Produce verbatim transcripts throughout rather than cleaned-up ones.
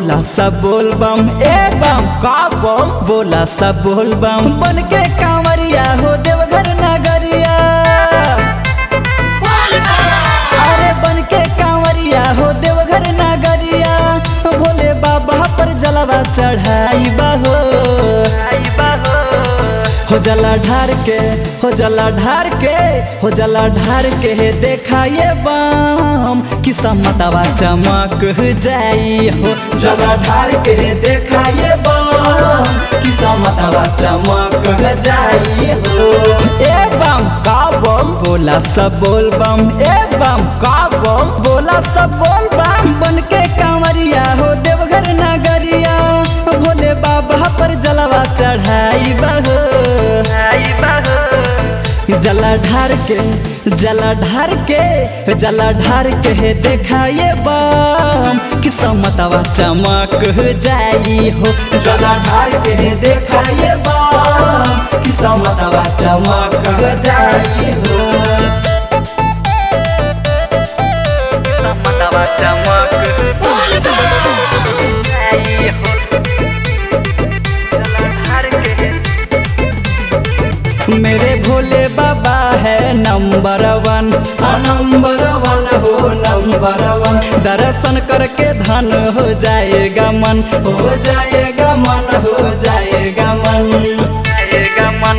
बोला सब बोल बम ए बम का बम बोला सब बोल बम बन के कांवरिया हो देवघर नगरिया। अरे बन के कांवरिया हो देवघर नगरिया भोले बाबा पर जलवा चढ़ाई बहो हो जला ढार के हो जला ढार के हो जला ढार के देखा ये बम किस्मतवा चमक जाई हो जला ढार के देखा ये बम किस्मतवा चमक जाई हो। ए बम का बम बोला सब बोल बम ए बम का बम बोला सब बोल बम बन के कांवरिया हो देवघर नगरिया भोले बाबा पर जलवा चढ़ाई बहो जला ढार के जला ढार के जला ढार के देखा ये बम किस्मतवा चमक जाई हो जला ढार के देखा ये बम किस्मतवा चमक जाई हो किस्मतवा चमक जाई हो। मेरे भोले बाबा है नंबर वन नंबर वन हो नंबर वन दर्शन करके धन हो जाएगा मन हो जाएगा मन हो जाएगा मन जाएगा मन।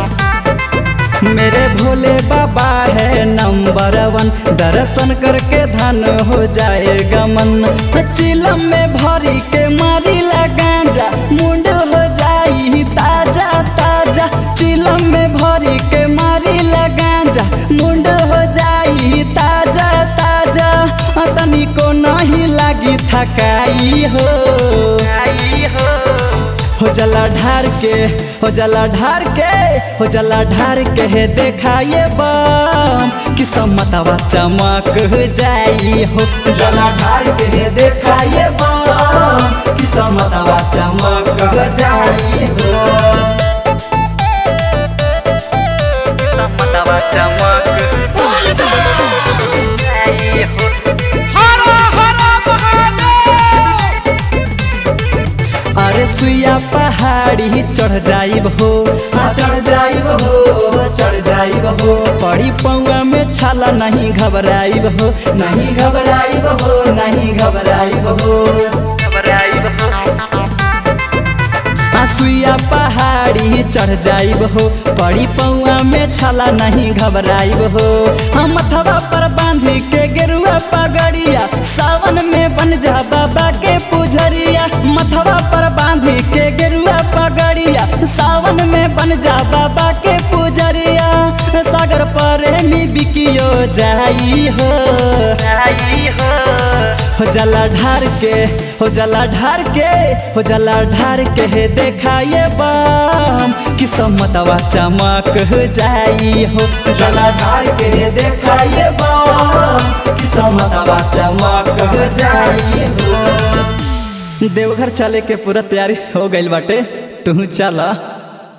मेरे भोले बाबा है नंबर वन दर्शन करके धन हो जाएगा मन चिलम में भरी के मारी गांजा मुंड हो जाई ताजा ताजा चिलम में भरी के मारी गांजा मुंड हो जाई ताजा ताजा तनी को नहीं लागी थकाई हो हो जला ढार के हो जला ढार के हो जला ढार के देखा ये बम किस्मतवा चमक जाई हो जला ढार के देखा ये बम किस्मतवा चमक जाई हो किस्मतवा चमक जाई हो। अरे सुइया पहाड़ी चढ़ जाइब हो हाँ चढ़ जाइब हो चढ़ जाइब हो पड़ी पौआ में छाला नहीं घबराइब हो नहीं घबराइब हो नहीं घबराइब हो घबराइब हो। सुइया पहाड़ी चढ़ जाइब हो पड़ी पौआ में छाला नहीं घबराइब हो हम मथवा पर बांधी के गेरुआ पगड़िया सावन में बन जा बाबा के पुजरिया मथवा पर बांधी के गेरुआ पगड़िया सावन में बन जा बाबा के पुजरिया सागर प्रेमी बिकियो जाई हो जाई हो हो जला ढार के हो जला ढार के हो जला ढार के देखा ये बम किस्मतवा चमक जाई हो जला ढार के देखा ये बम किस्मतवा चमक जाई हो। देवघर चले के पूरा तैयारी हो गइल बाटे तू चला।